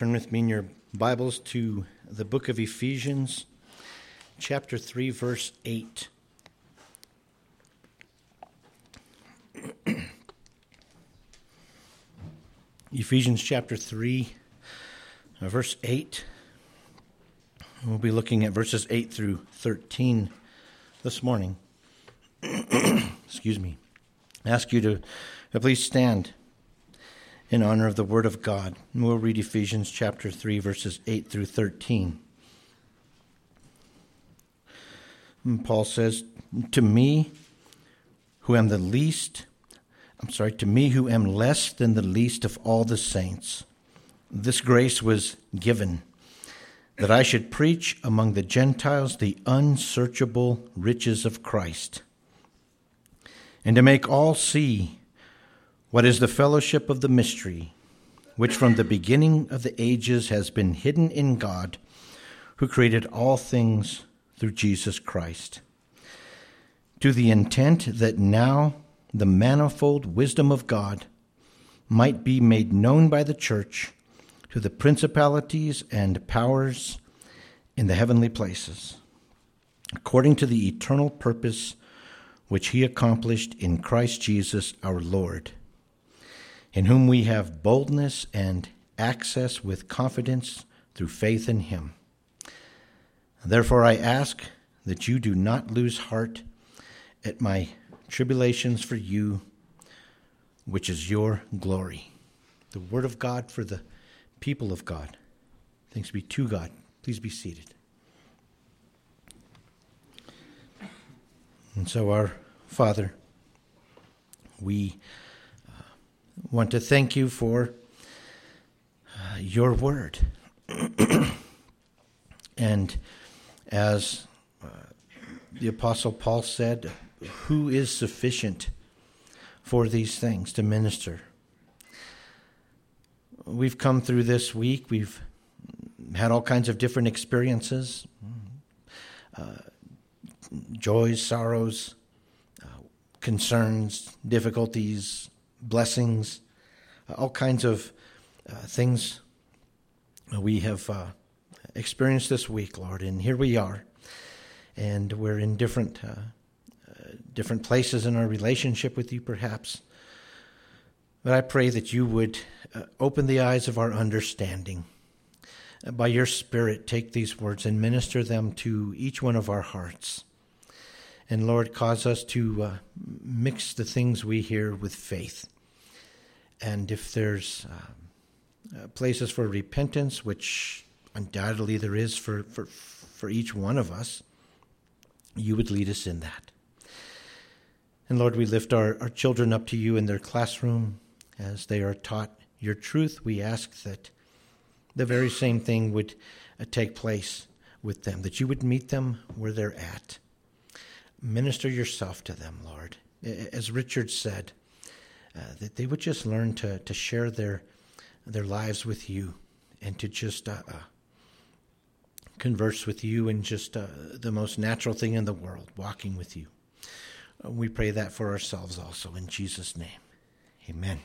Turn with me in your Bibles to the book of Ephesians, chapter 3, verse 8. Ephesians chapter 3, verse 8. We'll be looking at verses 8 through 13 this morning. Excuse me. I ask you to please stand in honor of the Word of God. And we'll read Ephesians chapter 3, verses 8 through 13. And Paul says, to me who am less than the least of all the saints, this grace was given, that I should preach among the Gentiles the unsearchable riches of Christ, and to make all see what is the fellowship of the mystery, which from the beginning of the ages has been hidden in God, who created all things through Jesus Christ, to the intent that now the manifold wisdom of God might be made known by the church to the principalities and powers in the heavenly places, according to the eternal purpose which he accomplished in Christ Jesus our Lord, in whom we have boldness and access with confidence through faith in him. Therefore I ask that you do not lose heart at my tribulations for you, which is your glory. The word of God for the people of God. Thanks be to God. Please be seated. And so our Father, we want to thank you for your word. And as the Apostle Paul said, who is sufficient for these things to minister? We've come through this week. We've had all kinds of different experiences, joys, sorrows, concerns, difficulties, blessings, all kinds of things we have experienced this week, Lord. And here we are, and we're in different places in our relationship with you, perhaps. But I pray that you would open the eyes of our understanding. By your Spirit, take these words and minister them to each one of our hearts. And Lord, cause us to mix the things we hear with faith. And if there's places for repentance, which undoubtedly there is for each one of us, you would lead us in that. And Lord, we lift our children up to you in their classroom as they are taught your truth. We ask that the very same thing would take place with them, that you would meet them where they're at. Minister yourself to them, Lord. As Richard said, that they would just learn to share their lives with you and to just converse with you in just the most natural thing in the world, walking with you. We pray that for ourselves also in Jesus' name. Amen.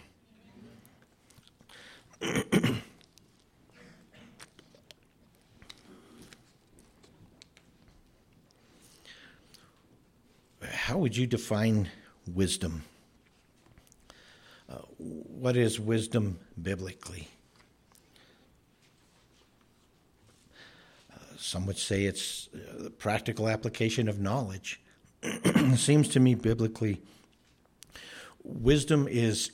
How would you define wisdom? What is wisdom biblically? Some would say it's the practical application of knowledge. It seems to me biblically, wisdom is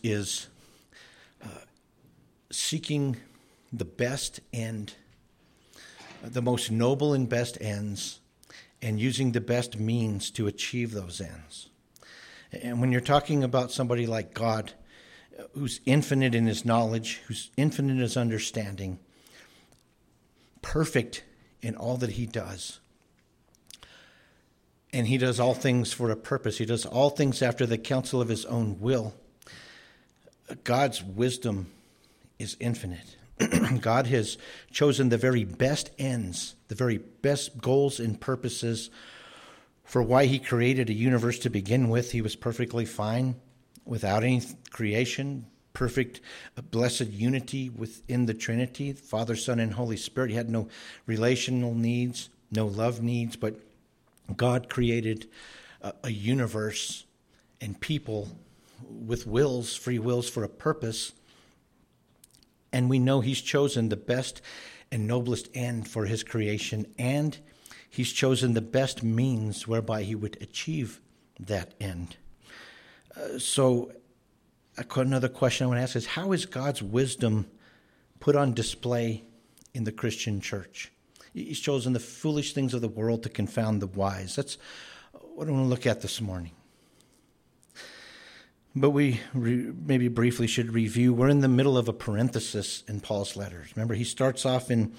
seeking the best end, the most noble and best ends, and using the best means to achieve those ends. And when you're talking about somebody like God, who's infinite in his knowledge, who's infinite in his understanding, perfect in all that he does, and he does all things for a purpose. He does all things after the counsel of his own will. God's wisdom is infinite. God has chosen the very best ends, the very best goals and purposes for why he created a universe to begin with. He was perfectly fine without any creation, perfect, blessed unity within the Trinity, Father, Son, and Holy Spirit. He had no relational needs, no love needs, but God created a universe and people with wills, free wills for a purpose. And we know he's chosen the best and noblest end for his creation, and he's chosen the best means whereby he would achieve that end. So another question I want to ask is, how is God's wisdom put on display in the Christian church? He's chosen the foolish things of the world to confound the wise. That's what I want to look at this morning. But we maybe briefly should review. We're in the middle of a parenthesis in Paul's letters. Remember, he starts off in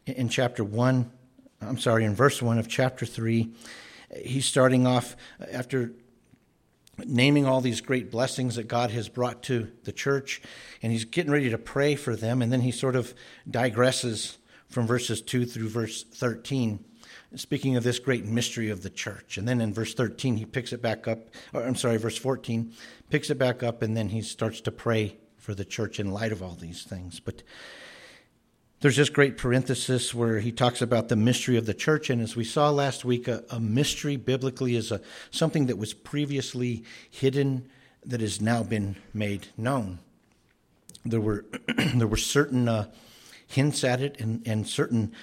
verse 1 of chapter 3. He's starting off after naming all these great blessings that God has brought to the church, and he's getting ready to pray for them, and then he sort of digresses from verses 2 through verse 13, speaking of this great mystery of the church. And then in verse 13, he picks it back up, verse 14, picks it back up, and then he starts to pray for the church in light of all these things. But there's this great parenthesis where he talks about the mystery of the church, and as we saw last week, a mystery biblically is something that was previously hidden that has now been made known. There were certain hints at it and certain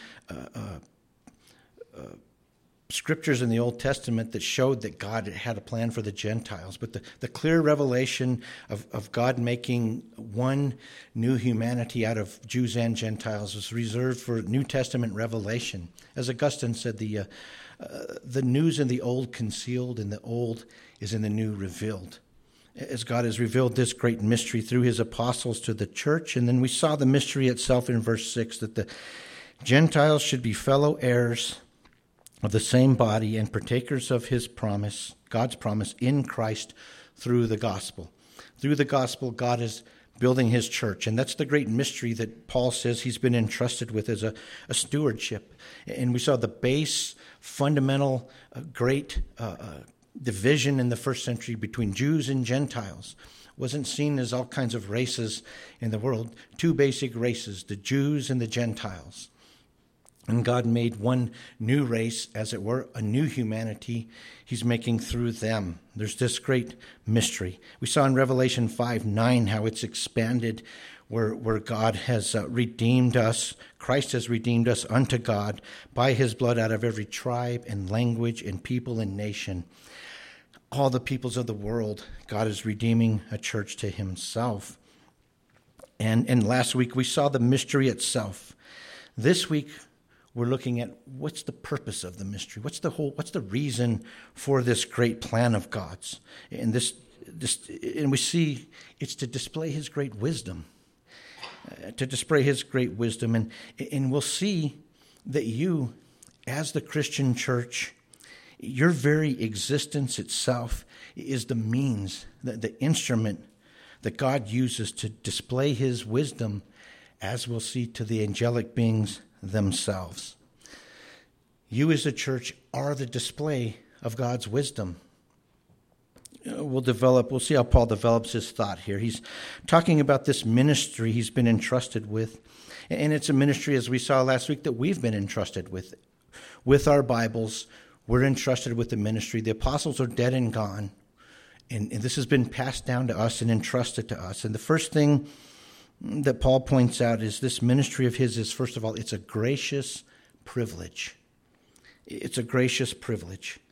scriptures in the Old Testament that showed that God had a plan for the Gentiles. But the clear revelation of God making one new humanity out of Jews and Gentiles was reserved for New Testament revelation. As Augustine said, the news in the old concealed and the old is in the new revealed. As God has revealed this great mystery through his apostles to the church. And then we saw the mystery itself in verse 6, that the Gentiles should be fellow heirs of the same body and partakers of his promise, God's promise in Christ through the gospel. Through the gospel, God is building his church. And that's the great mystery that Paul says he's been entrusted with as a stewardship. And we saw the base, fundamental, great division in the first century between Jews and Gentiles. Wasn't seen as all kinds of races in the world. Two basic races, the Jews and the Gentiles. And God made one new race, as it were, a new humanity he's making through them. There's this great mystery. We saw in Revelation 5:9 how it's expanded, where God has redeemed us. Christ has redeemed us unto God by his blood out of every tribe and language and people and nation. All the peoples of the world, God is redeeming a church to himself. And last week we saw the mystery itself. This week we're looking at what's the purpose of the mystery. What's the reason for this great plan of God's? And and we see it's to display his great wisdom. And we'll see that you, as the Christian church, your very existence itself is the means, the instrument that God uses to display his wisdom, as we'll see, to the angelic beings themselves. You as a church are the display of God's wisdom. We'll see how Paul develops his thought here. He's talking about this ministry he's been entrusted with. And it's a ministry, as we saw last week, that we've been entrusted with. With our Bibles, we're entrusted with the ministry. The apostles are dead and gone. And this has been passed down to us and entrusted to us. And the first thing that Paul points out is this ministry of his is, first of all, it's a gracious privilege. It's a gracious privilege.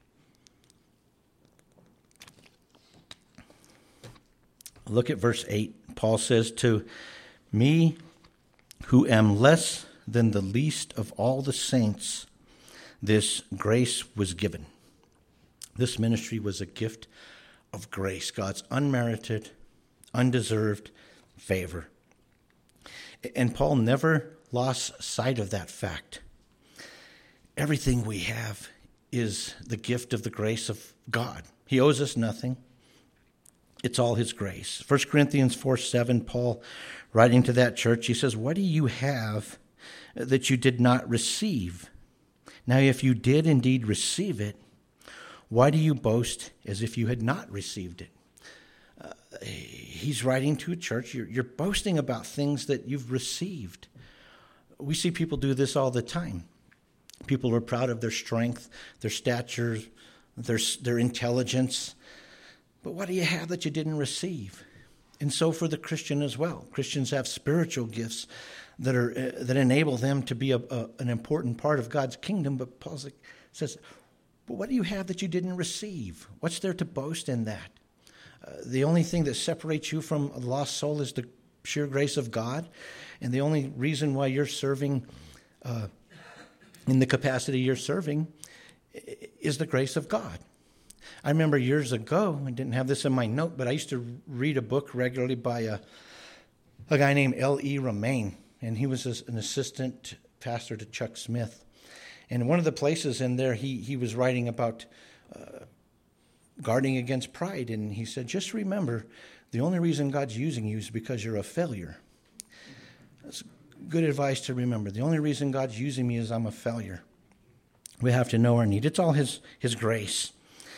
Look at verse 8. Paul says, "To me, who am less than the least of all the saints, this grace was given." This ministry was a gift of grace, God's unmerited, undeserved favor. And Paul never lost sight of that fact. Everything we have is the gift of the grace of God. He owes us nothing. It's all his grace. 1 Corinthians 4:7, Paul, writing to that church, he says, "What do you have that you did not receive? Now, if you did indeed receive it, why do you boast as if you had not received it?" He's writing to a church. You're boasting about things that you've received. We see people do this all the time. People are proud of their strength, their stature, their intelligence. But what do you have that you didn't receive? And so for the Christian as well. Christians have spiritual gifts that enable them to be an important part of God's kingdom. But Paul says, but what do you have that you didn't receive? What's there to boast in that? The only thing that separates you from a lost soul is the sheer grace of God. And the only reason why you're serving in the capacity you're serving is the grace of God. I remember years ago, I didn't have this in my note, but I used to read a book regularly by a guy named L.E. Romaine, and he was an assistant pastor to Chuck Smith. And one of the places in there, he was writing about guarding against pride, and he said, just remember, the only reason God's using you is because you're a failure. That's good advice to remember. The only reason God's using me is I'm a failure. We have to know our need. It's all His grace.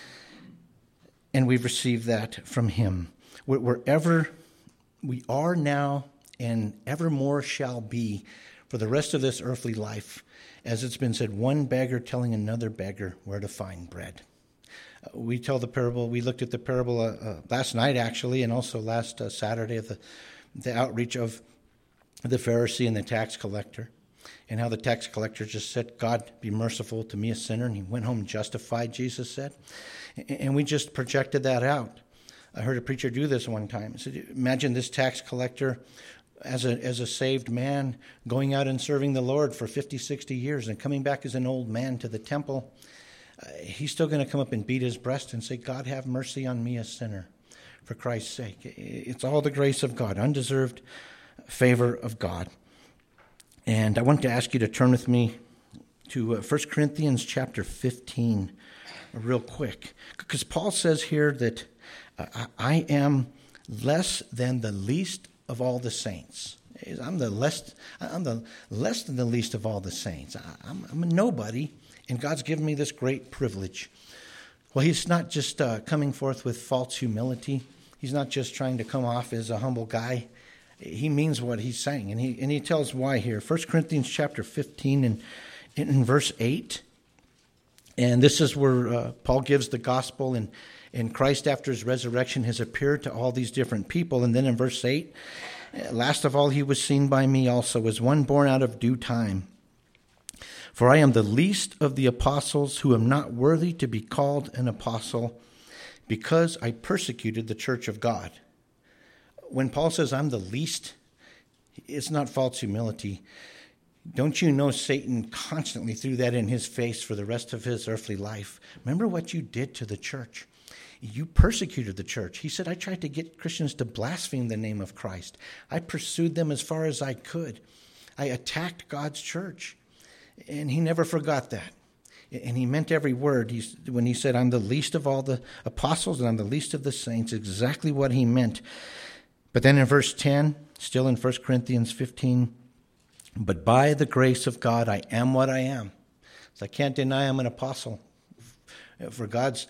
And we've received that from Him. Wherever we are now and evermore shall be for the rest of this earthly life, as it's been said, one beggar telling another beggar where to find bread. We tell the parable, we looked at the parable last night actually, and also last Saturday of the outreach of the Pharisee and the tax collector, and how the tax collector just said, God, be merciful to me, a sinner, and he went home justified, Jesus said. And we just projected that out. I heard a preacher do this one time. He said, imagine this tax collector as a saved man going out and serving the Lord for 50, 60 years and coming back as an old man to the temple. He's still going to come up and beat his breast and say, God, have mercy on me, a sinner, for Christ's sake. It's all the grace of God, undeserved favor of God. And I want to ask you to turn with me to 1 Corinthians chapter 15 real quick. Because Paul says here that I am less than the least of all the saints. I'm the less than the least of all the saints. I'm a nobody, and God's given me this great privilege. Well, he's not just coming forth with false humility. He's not just trying to come off as a humble guy. He means what he's saying, and he tells why here. 1 Corinthians chapter 15 and in verse 8, and this is where Paul gives the gospel, and Christ after his resurrection has appeared to all these different people. And then in verse 8, last of all, he was seen by me also as one born out of due time. For I am the least of the apostles, who am not worthy to be called an apostle, because I persecuted the church of God. When Paul says I'm the least, it's not false humility. Don't you know Satan constantly threw that in his face for the rest of his earthly life? Remember what you did to the church. You persecuted the church. He said, I tried to get Christians to blaspheme the name of Christ. I pursued them as far as I could. I attacked God's church. And he never forgot that. And he meant every word. When he said, I'm the least of all the apostles and I'm the least of the saints, exactly what he meant. But then in verse 10, still in 1 Corinthians 15, but by the grace of God, I am what I am. So I can't deny I'm an apostle. For God's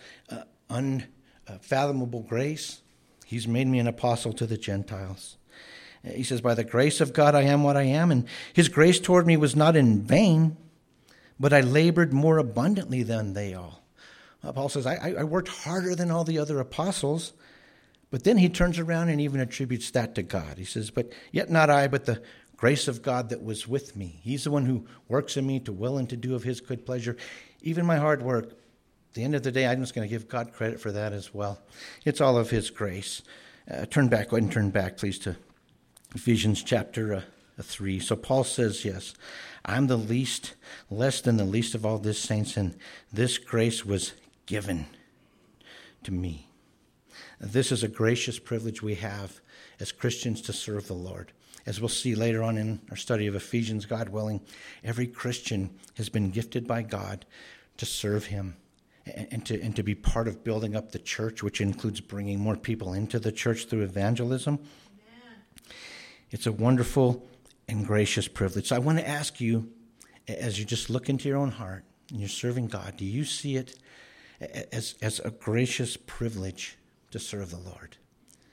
unfathomable grace, he's made me an apostle to the Gentiles. He says, by the grace of God, I am what I am. And his grace toward me was not in vain, but I labored more abundantly than they all. Paul says, I worked harder than all the other apostles. But then he turns around and even attributes that to God. He says, but yet not I, but the grace of God that was with me. He's the one who works in me to will and to do of his good pleasure. Even my hard work, at the end of the day, I'm just going to give God credit for that as well. It's all of his grace. Go ahead and turn back, please, to Ephesians chapter 3. So Paul says, yes, I'm the least, less than the least of all this saints, and this grace was given to me. This is a gracious privilege we have as Christians to serve the Lord. As we'll see later on in our study of Ephesians, God willing, every Christian has been gifted by God to serve him and to be part of building up the church, which includes bringing more people into the church through evangelism. Amen. It's a wonderful and gracious privilege. So I want to ask you, as you just look into your own heart and you're serving God, do you see it as a gracious privilege to serve the Lord?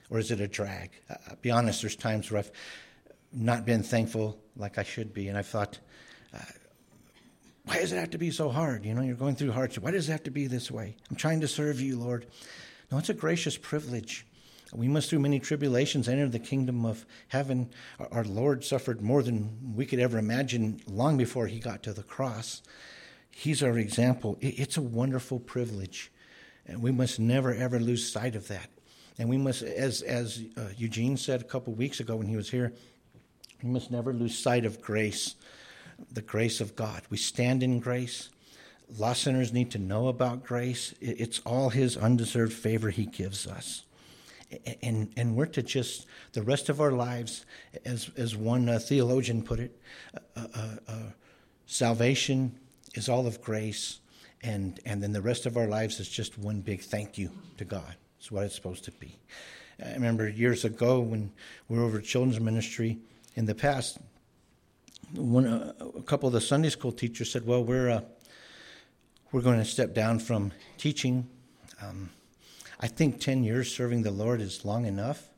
or is it a drag? I'll be honest, there's times where I've not been thankful like I should be, and I've thought, why does it have to be so hard? You're going through hardship. Why does it have to be this way? I'm trying to serve you, Lord. No, it's a gracious privilege. We must through many tribulations enter the kingdom of heaven. Our Lord suffered more than we could ever imagine long before he got to the cross. He's our example. It's a wonderful privilege, and we must never, ever lose sight of that. And we must, as Eugene said a couple weeks ago when he was here, we must never lose sight of grace, the grace of God. We stand in grace. Lost sinners need to know about grace. It's all his undeserved favor he gives us. And we're to just, the rest of our lives, as one theologian put it, salvation is all of grace, and then the rest of our lives is just one big thank you to God. It's what it's supposed to be. I remember years ago when we were over at children's ministry in the past, a couple of the Sunday school teachers said, well, we're going to step down from teaching. I think 10 years serving the Lord is long enough.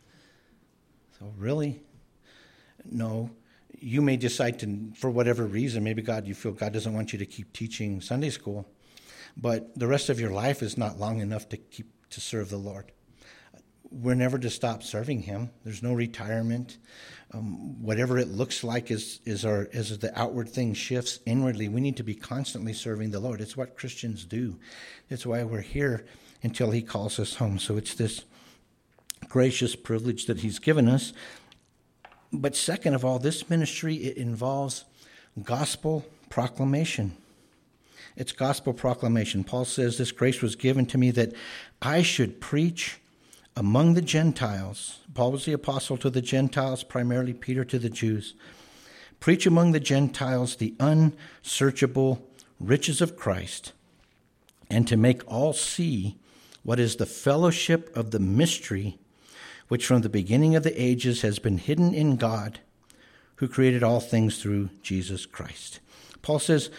So really? No. You may decide to, for whatever reason, maybe you feel God doesn't want you to keep teaching Sunday school, but the rest of your life is not long enough to serve the Lord. We're never to stop serving him. There's no retirement. Whatever it looks like as the outward thing shifts inwardly, we need to be constantly serving the Lord. It's what Christians do. It's why we're here until he calls us home. So it's this gracious privilege that he's given us. But second of all, this ministry, it involves gospel proclamation. It's gospel proclamation. Paul says, this grace was given to me that I should preach among the Gentiles. Paul was the apostle to the Gentiles, primarily Peter to the Jews. Preach among the Gentiles the unsearchable riches of Christ, and to make all see what is the fellowship of the mystery which from the beginning of the ages has been hidden in God, who created all things through Jesus Christ. Paul says,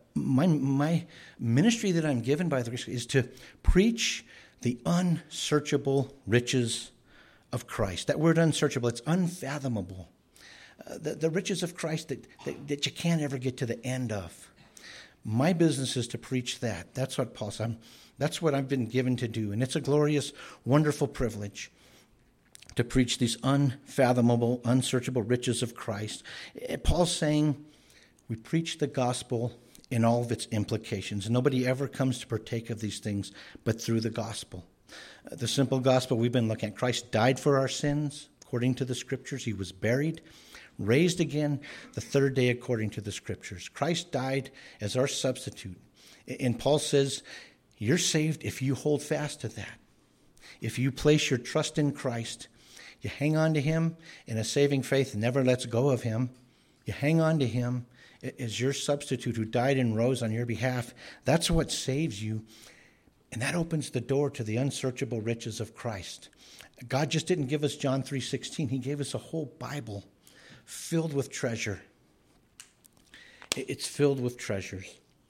my ministry that I'm given by the grace is to preach the unsearchable riches of Christ. That word unsearchable, it's unfathomable. The riches of Christ that you can't ever get to the end of. My business is to preach that. That's what Paul said. That's what I've been given to do. And it's a glorious, wonderful privilege to preach these unfathomable, unsearchable riches of Christ. Paul's saying we preach the gospel in all of its implications. Nobody ever comes to partake of these things but through the gospel. The simple gospel we've been looking at. Christ died for our sins, according to the Scriptures. He was buried, raised again the third day, according to the Scriptures. Christ died as our substitute. And Paul says, you're saved if you hold fast to that. If you place your trust in Christ, you hang on to him in a saving faith, never lets go of him. You hang on to him as your substitute who died and rose on your behalf. That's what saves you. And that opens the door to the unsearchable riches of Christ. God just didn't give us John 3:16. He gave us a whole Bible filled with treasure. It's filled with treasures.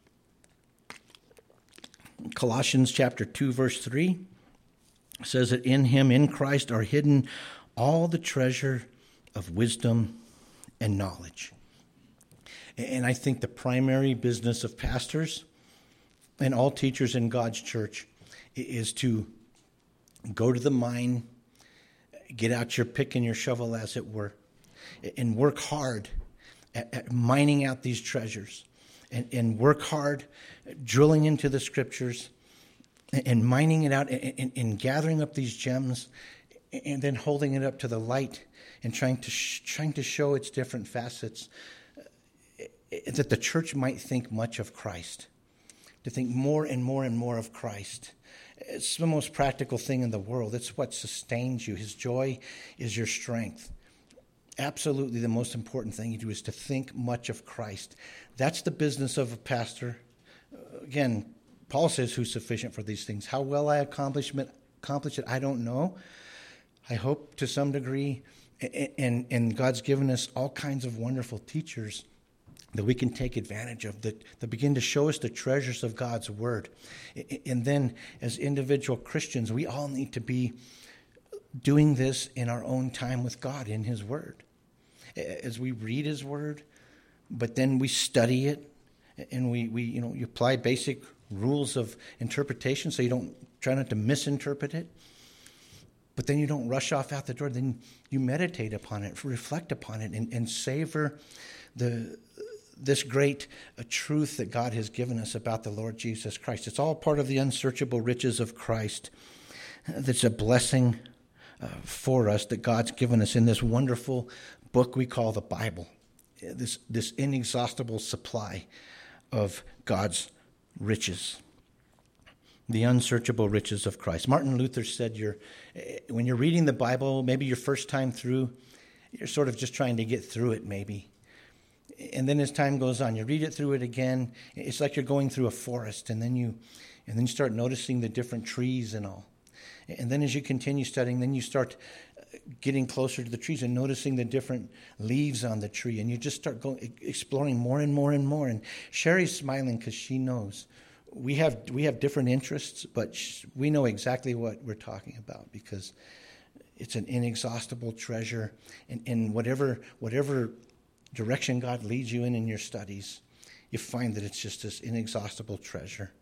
Colossians chapter 2, verse 3 says that in him, in Christ, are hidden all the treasure of wisdom and knowledge. And I think the primary business of pastors and all teachers in God's church is to go to the mine, get out your pick and your shovel, as it were, and work hard at mining out these treasures, and work hard drilling into the Scriptures and mining it out and gathering up these gems and then holding it up to the light and trying to show its different facets, that the church might think much of Christ, to think more and more and more of Christ. It's the most practical thing in the world. It's what sustains you. His joy is your strength. Absolutely the most important thing you do is to think much of Christ. That's the business of a pastor. Again, Paul says, who's sufficient for these things? How well I accomplish it, I don't know. I hope to some degree, and God's given us all kinds of wonderful teachers that we can take advantage of, that begin to show us the treasures of God's Word. And then, as individual Christians, we all need to be doing this in our own time with God, in his word. As we read his word, but then we study it, and we you apply basic rules of interpretation so you don't try not to misinterpret it. But then you don't rush off out the door. Then you meditate upon it, reflect upon it, and savor this great truth that God has given us about the Lord Jesus Christ. It's all part of the unsearchable riches of Christ. That's a blessing for us that God's given us in this wonderful book we call the Bible. This inexhaustible supply of God's riches. The unsearchable riches of Christ. Martin Luther said when you're reading the Bible, maybe your first time through, you're sort of just trying to get through it maybe. And then as time goes on, you read it through it again. It's like you're going through a forest, and then you start noticing the different trees and all. And then as you continue studying, then you start getting closer to the trees and noticing the different leaves on the tree. And you just start exploring more and more and more. And Sherry's smiling because she knows. We have different interests, but we know exactly what we're talking about because it's an inexhaustible treasure. And whatever direction God leads you in your studies, you find that it's just this inexhaustible treasure.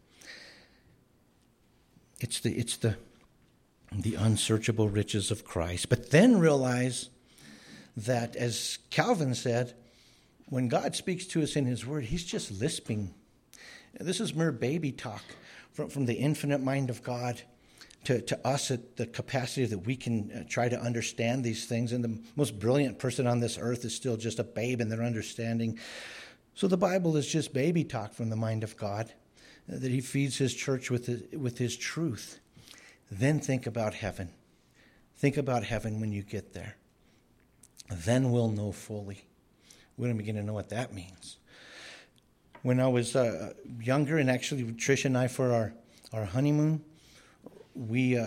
It's the unsearchable riches of Christ. But then realize that, as Calvin said, when God speaks to us in his word, he's just lisping. This is mere baby talk from the infinite mind of God to us at the capacity that we can try to understand these things. And the most brilliant person on this earth is still just a babe in their understanding. So the Bible is just baby talk from the mind of God, that he feeds his church with his truth. Then think about heaven. Think about heaven when you get there. Then we'll know fully. We're going to begin to know what that means. When I was younger, and actually Trish and I, for our honeymoon, we,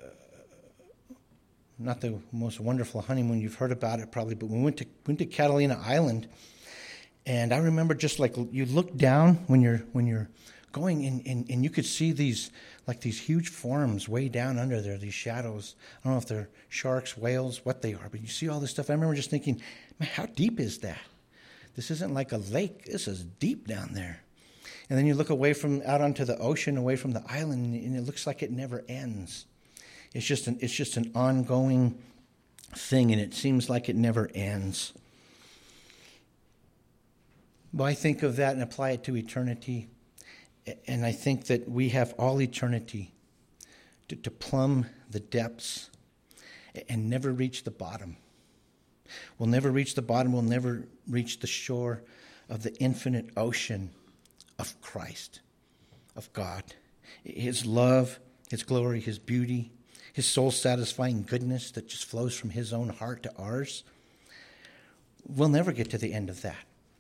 not the most wonderful honeymoon, you've heard about it probably, but we went to Catalina Island, and I remember just like you look down when you're going, and you could see these huge forms way down under there, these shadows. I don't know if they're sharks, whales, what they are, but you see all this stuff. I remember just thinking, man, how deep is that? This isn't like a lake. This is deep down there. And then you look out onto the ocean, away from the island, and it looks like it never ends. It's just an ongoing thing, and it seems like it never ends. Well, I think of that and apply it to eternity, and I think that we have all eternity to plumb the depths and never reach the bottom. We'll never reach the bottom. We'll never reach the shore of the infinite ocean of Christ, of God. His love, his glory, his beauty, his soul-satisfying goodness that just flows from his own heart to ours. We'll never get to the end of that.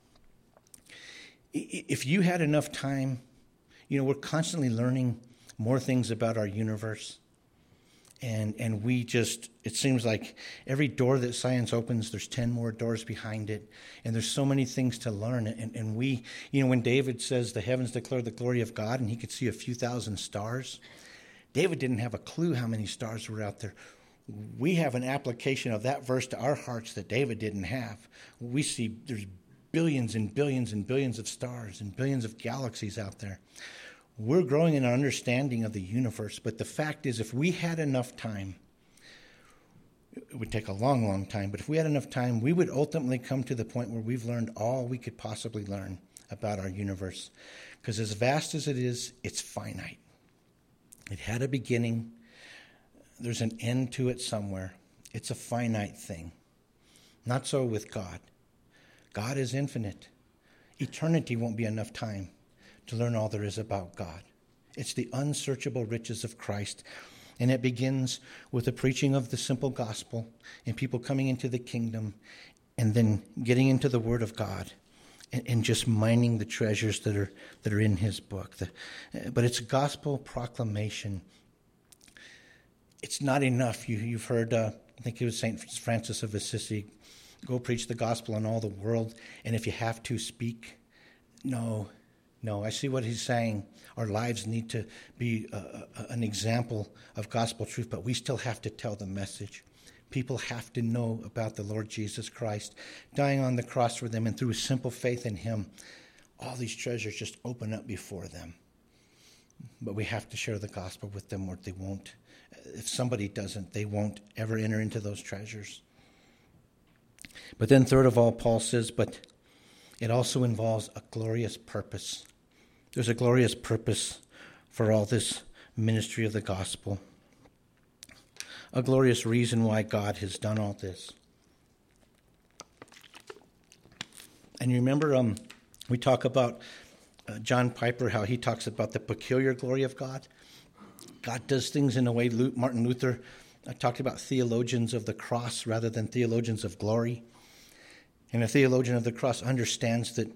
If you had enough time, we're constantly learning more things about our universe. And we just, it seems like every door that science opens, there's 10 more doors behind it. And there's so many things to learn. And we, when David says the heavens declare the glory of God and he could see a few thousand stars, David didn't have a clue how many stars were out there. We have an application of that verse to our hearts that David didn't have. We see there's billions and billions and billions of stars and billions of galaxies out there. We're growing in our understanding of the universe, but the fact is, if we had enough time, it would take a long, long time, but if we had enough time, we would ultimately come to the point where we've learned all we could possibly learn about our universe. Because as vast as it is, it's finite. It had a beginning. There's an end to it somewhere. It's a finite thing. Not so with God. God is infinite. Eternity won't be enough time to learn all there is about God. It's the unsearchable riches of Christ. And it begins with the preaching of the simple gospel and people coming into the kingdom and then getting into the Word of God and just mining the treasures that are in his book. But it's gospel proclamation. It's not enough. You've heard, I think it was St. Francis of Assisi, go preach the gospel in all the world, and if you have to, speak. No. No, I see what he's saying. Our lives need to be an example of gospel truth, but we still have to tell the message. People have to know about the Lord Jesus Christ, dying on the cross for them, and through simple faith in him, all these treasures just open up before them. But we have to share the gospel with them, or they won't. If somebody doesn't, they won't ever enter into those treasures. But then third of all, Paul says, but it also involves a glorious purpose. There's a glorious purpose for all this ministry of the gospel. A glorious reason why God has done all this. And you remember we talk about John Piper, how he talks about the peculiar glory of God. God does things in a way Martin Luther talked about theologians of the cross rather than theologians of glory. And a theologian of the cross understands that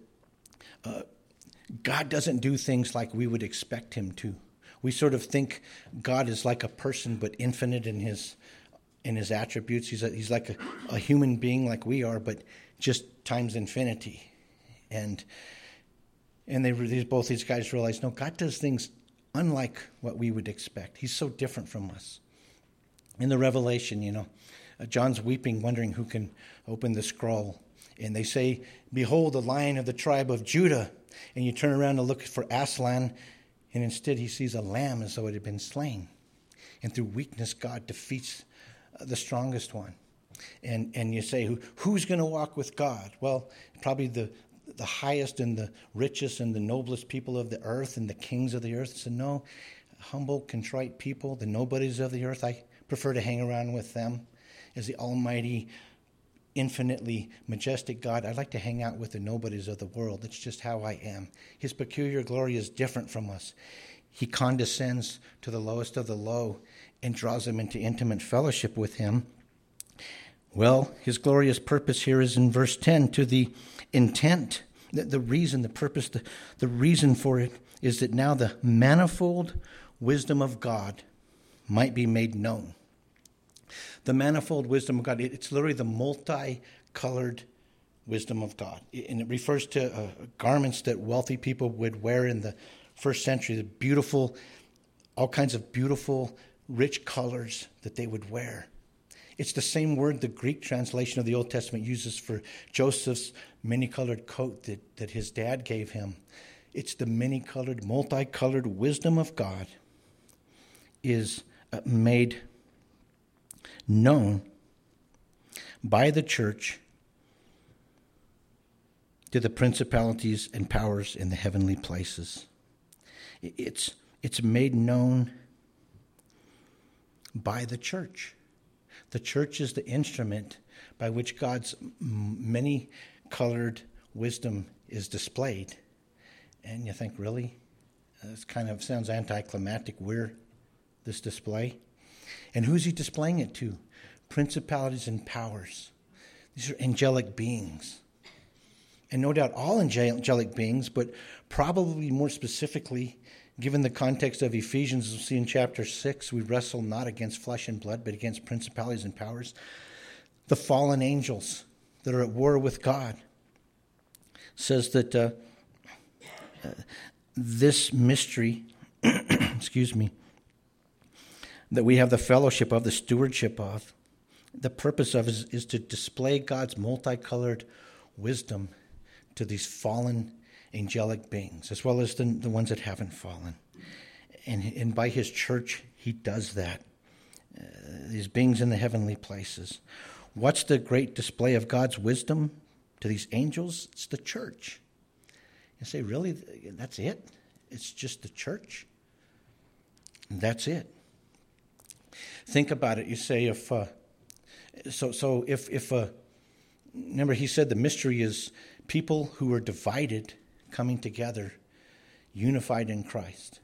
God doesn't do things like we would expect him to. We sort of think God is like a person, but infinite in his attributes. He's like a human being like we are, but just times infinity. And both these guys realize, no, God does things unlike what we would expect. He's so different from us. In the Revelation, John's weeping, wondering who can open the scroll. And they say, behold, the Lion of the tribe of Judah. And you turn around to look for Aslan, and instead he sees a lamb as though it had been slain. And through weakness, God defeats the strongest one. And you say, who's going to walk with God? Well, probably the highest and the richest and the noblest people of the earth and the kings of the earth. So no, humble, contrite people, the nobodies of the earth, I prefer to hang around with them. As the almighty, infinitely majestic God, I'd like to hang out with the nobodies of the world. That's just how I am. His peculiar glory is different from us. He condescends to the lowest of the low and draws them into intimate fellowship with him. Well, his glorious purpose here is in verse 10, to the intent, the reason, the purpose, the reason for it is that now the manifold wisdom of God might be made known. The manifold wisdom of God, it's literally the multicolored wisdom of God. And it refers to garments that wealthy people would wear in the first century, the beautiful, all kinds of beautiful, rich colors that they would wear. It's the same word the Greek translation of the Old Testament uses for Joseph's many-colored coat that his dad gave him. It's the many-colored, multicolored wisdom of God is made known by the church to the principalities and powers in the heavenly places. It's made known by the church. The church is the instrument by which God's many-colored wisdom is displayed. And you think, really? This kind of sounds anticlimactic. We're this display? And who's he displaying it to? Principalities and powers. These are angelic beings. And no doubt all angelic beings, but probably more specifically, given the context of Ephesians, we'll see in chapter 6, we wrestle not against flesh and blood, but against principalities and powers. The fallen angels that are at war with God. Says that this mystery, that we have the fellowship of, the stewardship of, the purpose of is to display God's multicolored wisdom to these fallen angelic beings, as well as the ones that haven't fallen. And by his church, he does that. These beings in the heavenly places. What's the great display of God's wisdom to these angels? It's the church. You say, really? That's it? It's just the church? That's it. Think about it. You say, if remember he said the mystery is people who are divided coming together, unified in Christ.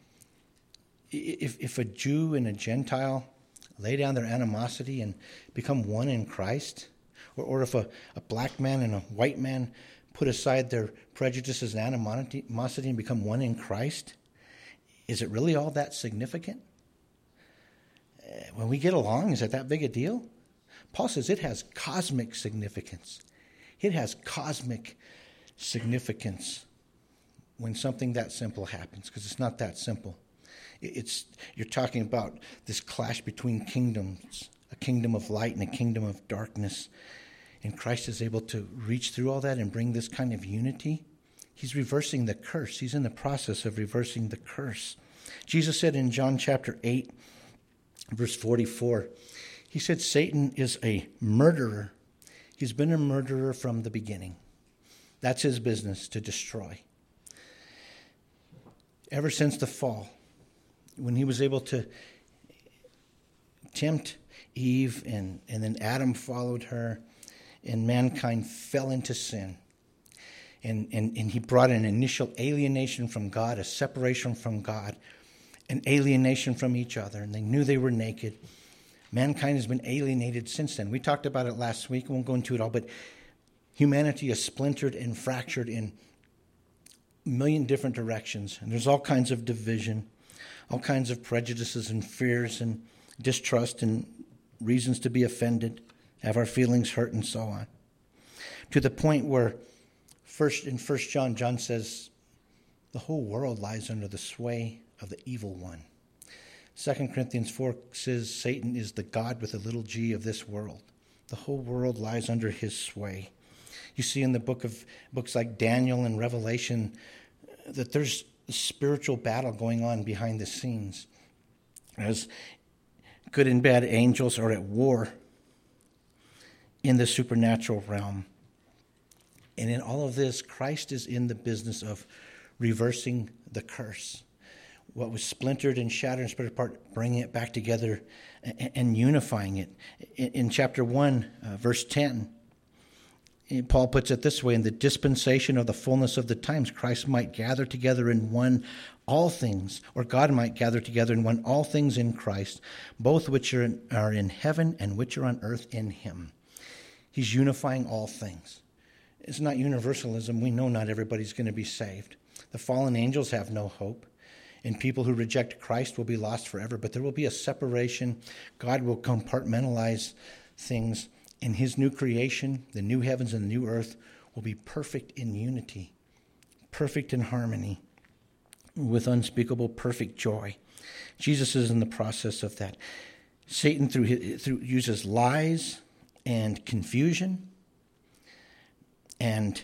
If a Jew and a Gentile lay down their animosity and become one in Christ, or if a black man and a white man put aside their prejudices and animosity and become one in Christ, is it really all that significant? When we get along, is it that big a deal? Paul says it has cosmic significance. It has cosmic significance when something that simple happens, because it's not that simple. You're talking about this clash between kingdoms, a kingdom of light and a kingdom of darkness. And Christ is able to reach through all that and bring this kind of unity. He's reversing the curse. He's in the process of reversing the curse. Jesus said in John chapter 8, verse 44, he said, Satan is a murderer. He's been a murderer from the beginning. That's his business, to destroy. Ever since the fall, when he was able to tempt Eve and then Adam followed her and mankind fell into sin. And he brought an initial alienation from God, a separation from God, an alienation from each other. And they knew they were naked. Mankind has been alienated since then. We talked about it last week. I won't go into it all, but humanity is splintered and fractured in a million different directions. And there's all kinds of division, all kinds of prejudices and fears and distrust and reasons to be offended, have our feelings hurt, and so on. To the point where in 1 John, John says, the whole world lies under the sway of the evil one. 2 Corinthians 4 says Satan is the God with a little g of this world. The whole world lies under his sway. You see in the books like Daniel and Revelation that there's a spiritual battle going on behind the scenes, as good and bad angels are at war in the supernatural realm. And in all of this, Christ is in the business of reversing the curse. What was splintered and shattered and spread apart, bringing it back together and unifying it. In chapter 1, verse 10, Paul puts it this way, in the dispensation of the fullness of the times, Christ might gather together in one all things, or God might gather together in one all things in Christ, both which are in heaven and which are on earth in him. He's unifying all things. It's not universalism. We know not everybody's going to be saved. The fallen angels have no hope, and people who reject Christ will be lost forever. But there will be a separation. God will compartmentalize things, and his new creation, the new heavens and the new earth, will be perfect in unity, perfect in harmony, with unspeakable perfect joy. Jesus is in the process of that. Satan through uses lies and confusion and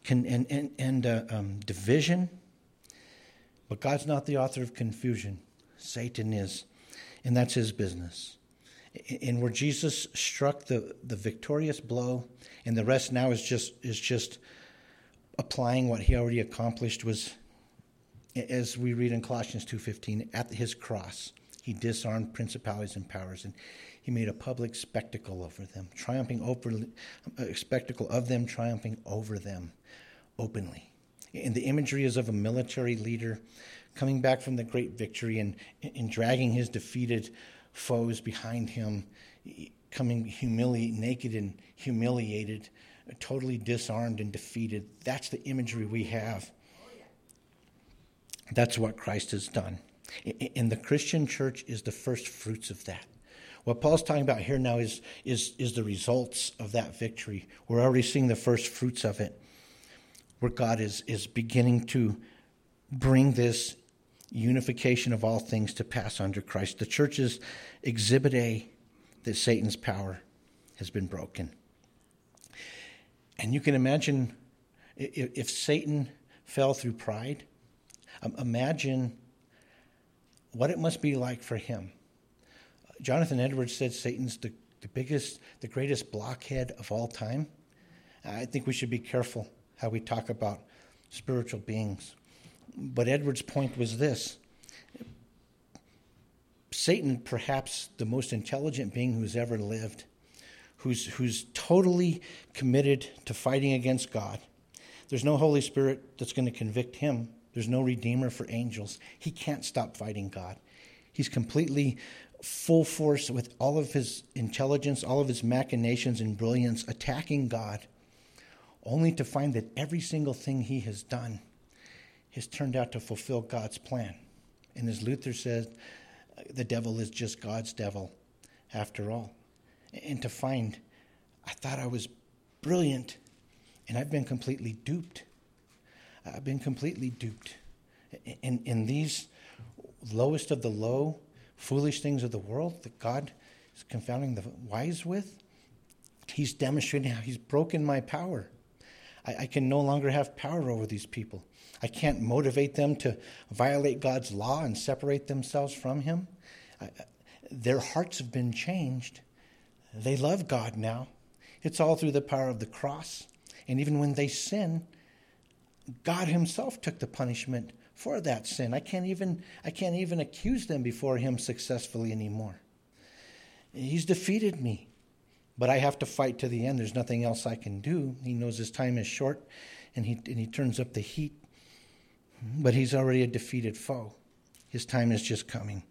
division, but God's not the author of confusion. Satan is, and that's his business. And where Jesus struck the victorious blow, and the rest now is just applying what he already accomplished, was, as we read in Colossians 2:15, at his cross, he disarmed principalities and powers, and he made a public spectacle over them, a spectacle of them triumphing over them openly. And the imagery is of a military leader coming back from the great victory and dragging his defeated foes behind him, coming naked and humiliated, totally disarmed and defeated. That's the imagery we have. That's what Christ has done. And the Christian church is the first fruits of that. What Paul's talking about here now is the results of that victory. We're already seeing the first fruits of it, where God is beginning to bring this unification of all things to pass under Christ. The church is exhibit A that Satan's power has been broken. And you can imagine if Satan fell through pride, imagine what it must be like for him. Jonathan Edwards said Satan's the greatest blockhead of all time. I think we should be careful how we talk about spiritual beings. But Edwards' point was this: Satan, perhaps the most intelligent being who's ever lived, who's totally committed to fighting against God. There's no Holy Spirit that's going to convict him. There's no Redeemer for angels. He can't stop fighting God. He's completely full force with all of his intelligence, all of his machinations and brilliance, attacking God, only to find that every single thing he has done has turned out to fulfill God's plan. And as Luther said, the devil is just God's devil after all. And to find, I thought I was brilliant, and I've been completely duped. I've been completely duped. In these lowest of the low, foolish things of the world that God is confounding the wise with, he's demonstrating how he's broken my power. I can no longer have power over these people. I can't motivate them to violate God's law and separate themselves from him. Their hearts have been changed. They love God now. It's all through the power of the cross. And even when they sin, God himself took the punishment for that sin. I can't even accuse them before him successfully anymore. He's defeated me. But I have to fight to the end. There's nothing else I can do. He knows his time is short, and he turns up the heat. But he's already a defeated foe. His time is just coming.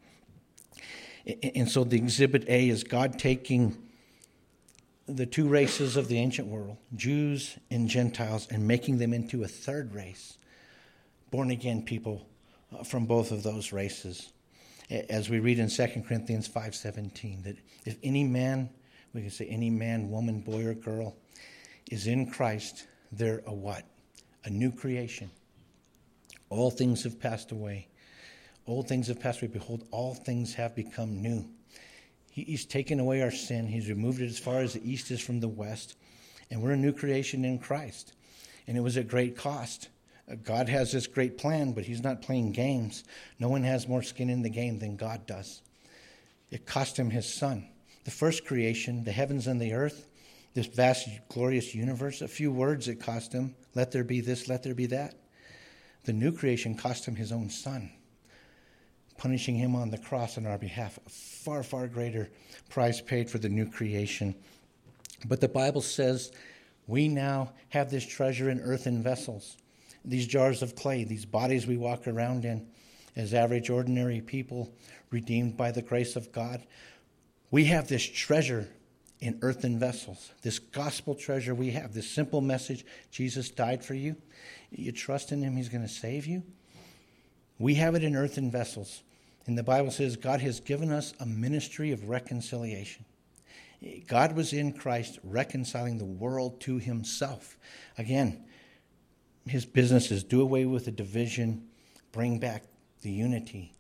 And so the exhibit A is God taking the two races of the ancient world, Jews and Gentiles, and making them into a third race, born-again people from both of those races. As we read in 2 Corinthians 5:17, that if any man, we can say any man, woman, boy, or girl, is in Christ, they're a what? A new creation. All things have passed away. Old things have passed away. Behold, all things have become new. He's taken away our sin. He's removed it as far as the east is from the west. And we're a new creation in Christ. And it was at great cost. God has this great plan, but he's not playing games. No one has more skin in the game than God does. It cost him his son. The first creation, the heavens and the earth, this vast, glorious universe, a few words it cost him. Let there be this, let there be that. The new creation cost him his own son, punishing him on the cross on our behalf. A far, far greater price paid for the new creation. But the Bible says we now have this treasure in earthen vessels, these jars of clay, these bodies we walk around in as average, ordinary people redeemed by the grace of God. We have this treasure in earthen vessels, this gospel treasure we have, this simple message, Jesus died for you. You trust in him, he's going to save you. We have it in earthen vessels. And the Bible says God has given us a ministry of reconciliation. God was in Christ reconciling the world to himself. Again, his business is do away with the division, bring back the unity.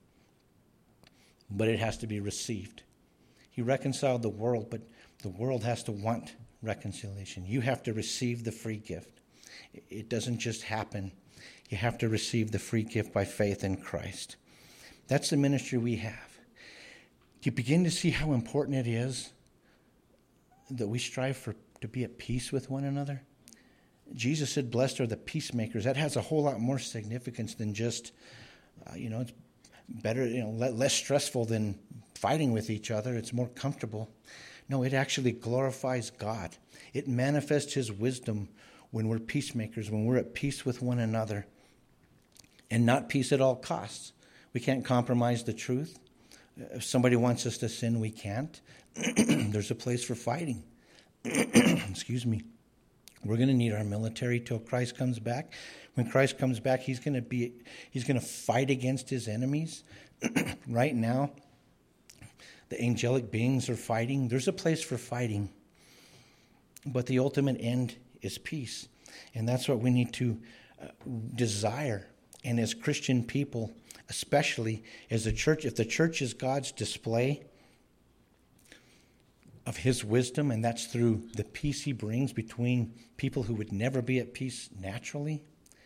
But it has to be received. He reconciled the world, but the world has to want reconciliation. You have to receive the free gift. It doesn't just happen. You have to receive the free gift by faith in Christ. That's the ministry we have. Do you begin to see how important it is that we strive to be at peace with one another? Jesus said, blessed are the peacemakers. That has a whole lot more significance than just, it's better, less stressful than fighting with each other. It's more comfortable. No, it actually glorifies God. It manifests his wisdom when we're peacemakers, when we're at peace with one another, and not peace at all costs. We can't compromise the truth. If somebody wants us to sin, we can't. There's a place for fighting. Excuse me. We're going to need our military till Christ comes back. When Christ comes back, he's going to fight against his enemies. Right now, the angelic beings are fighting. There's a place for fighting. But the ultimate end is peace. And that's what we need to desire. And as Christian people, especially as the church, if the church is God's display of his wisdom, and that's through the peace he brings between people who would never be at peace naturally,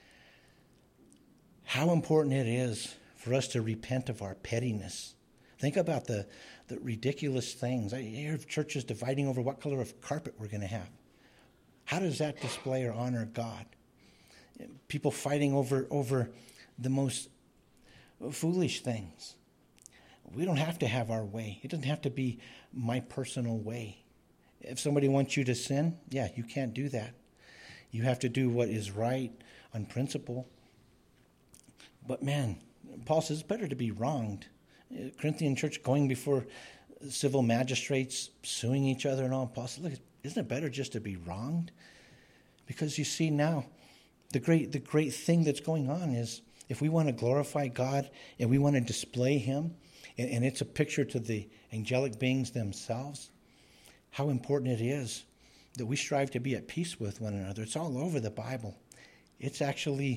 how important it is for us to repent of our pettiness. Think about the ridiculous things. I hear of churches dividing over what color of carpet we're going to have. How does that display or honor God? People fighting over the most foolish things. We don't have to have our way. It doesn't have to be my personal way. If somebody wants you to sin, yeah, you can't do that. You have to do what is right on principle. But man, Paul says it's better to be wronged. Corinthian church going before civil magistrates, suing each other and all. Paul says, look, isn't it better just to be wronged? Because you see now, the great thing that's going on is if we want to glorify God and we want to display him, and it's a picture to the angelic beings themselves, how important it is that we strive to be at peace with one another. It's all over the Bible. It's actually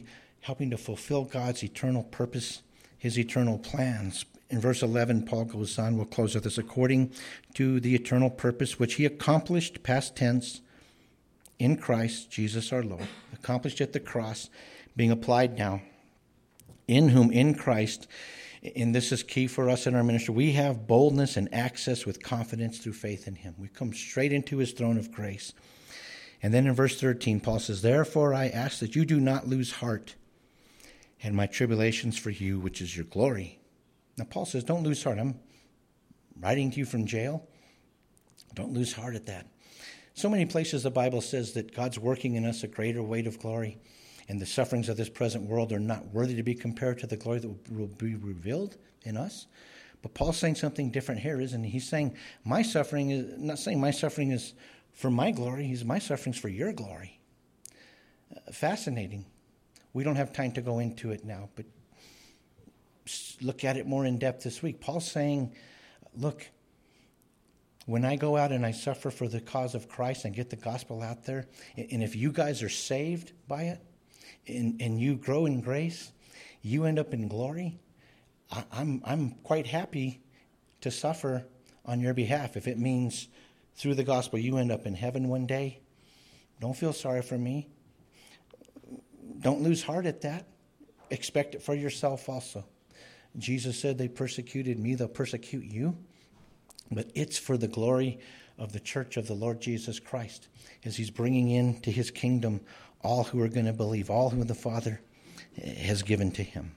helping to fulfill God's eternal purpose, his eternal plans. In verse 11, Paul goes on, we'll close with this, according to the eternal purpose which he accomplished, past tense, in Christ Jesus our Lord, accomplished at the cross, being applied now, in whom, in Christ, and this is key for us in our ministry, we have boldness and access with confidence through faith in him. We come straight into his throne of grace. And then in verse 13, Paul says, therefore I ask that you do not lose heart in my tribulations for you, which is your glory. Now Paul says, don't lose heart. I'm writing to you from jail. Don't lose heart at that. So many places the Bible says that God's working in us a greater weight of glory, and the sufferings of this present world are not worthy to be compared to the glory that will be revealed in us. But Paul's saying something different here, isn't he? He's saying my suffering is not saying my suffering is for my glory. He's my suffering's for your glory. Fascinating. We don't have time to go into it now, but look at it more in depth this week. Paul's saying, look, when I go out and I suffer for the cause of Christ and get the gospel out there, and if you guys are saved by it, and you grow in grace, you end up in glory, I'm quite happy to suffer on your behalf. If it means through the gospel you end up in heaven one day, don't feel sorry for me. Don't lose heart at that. Expect it for yourself also. Jesus said, they persecuted me, they'll persecute you. But it's for the glory of the church of the Lord Jesus Christ, as he's bringing into his kingdom all who are going to believe, all who the Father has given to him.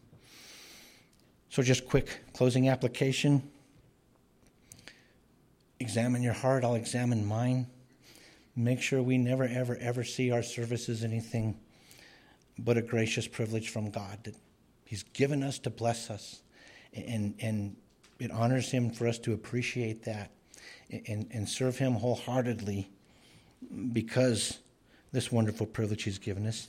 So just quick closing application. Examine your heart. I'll examine mine. Make sure we never, ever, ever see our service as anything but a gracious privilege from God that he's given us to bless us. And it honors him for us to appreciate that and serve him wholeheartedly because this wonderful privilege he's given us.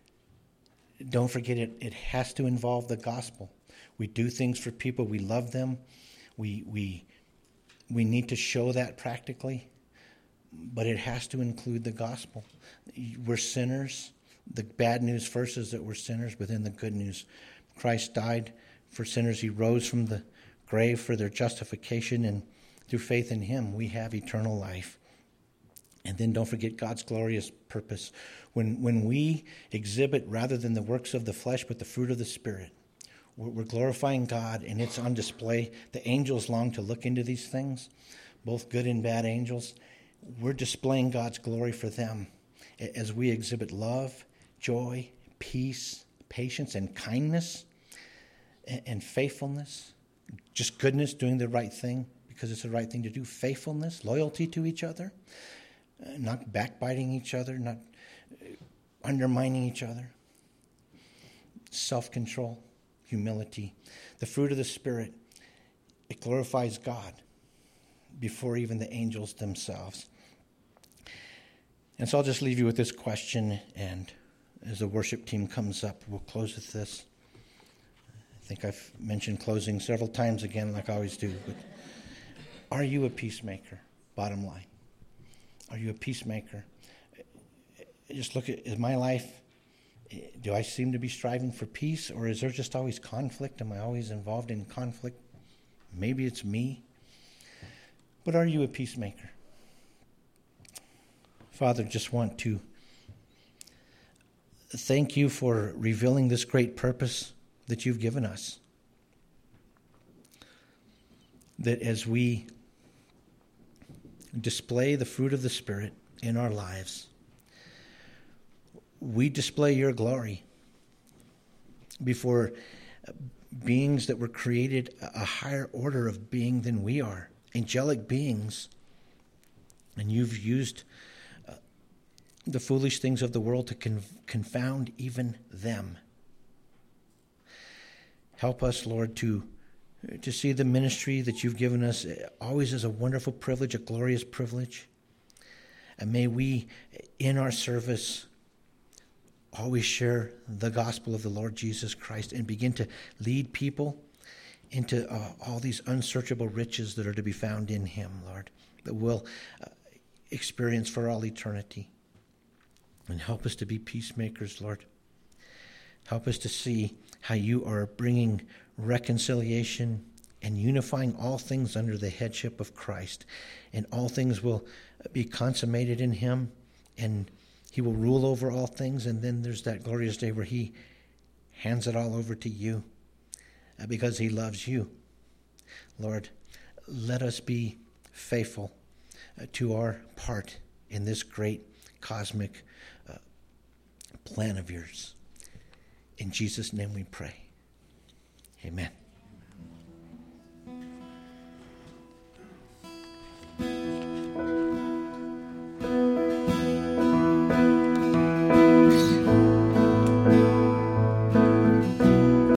Don't forget it has to involve the gospel. We do things for people. We love them. We need to show that practically, but it has to include the gospel. We're sinners. The bad news first is that we're sinners, but then the good news. Christ died for sinners. He rose from the grave for their justification, and through faith in him, we have eternal life. And then don't forget God's glorious purpose. When we exhibit, rather than the works of the flesh, but the fruit of the Spirit, we're glorifying God, and it's on display. The angels long to look into these things, both good and bad angels. We're displaying God's glory for them as we exhibit love, joy, peace, patience, and kindness, and faithfulness. Just goodness, doing the right thing because it's the right thing to do. Faithfulness, loyalty to each other, not backbiting each other, not undermining each other. Self-control, humility. The fruit of the Spirit, it glorifies God before even the angels themselves. And so I'll just leave you with this question, and as the worship team comes up, we'll close with this. I think I've mentioned closing several times again, like I always do. But are you a peacemaker? Bottom line. Are you a peacemaker? Just look at, is my life, do I seem to be striving for peace, or is there just always conflict? Am I always involved in conflict? Maybe it's me. But are you a peacemaker? Father, just want to thank you for revealing this great purpose that you've given us. That as we display the fruit of the Spirit in our lives, we display your glory before beings that were created a higher order of being than we are, angelic beings. And you've used the foolish things of the world to confound even them. Help us, Lord, to see the ministry that you've given us always as a wonderful privilege, a glorious privilege. And may we, in our service, always share the gospel of the Lord Jesus Christ and begin to lead people into all these unsearchable riches that are to be found in him, Lord, that we'll experience for all eternity. And help us to be peacemakers, Lord. Help us to see how you are bringing reconciliation and unifying all things under the headship of Christ. And all things will be consummated in him, and he will rule over all things. And then there's that glorious day where he hands it all over to you because he loves you. Lord, let us be faithful to our part in this great cosmic plan of yours. In Jesus' name we pray. Amen.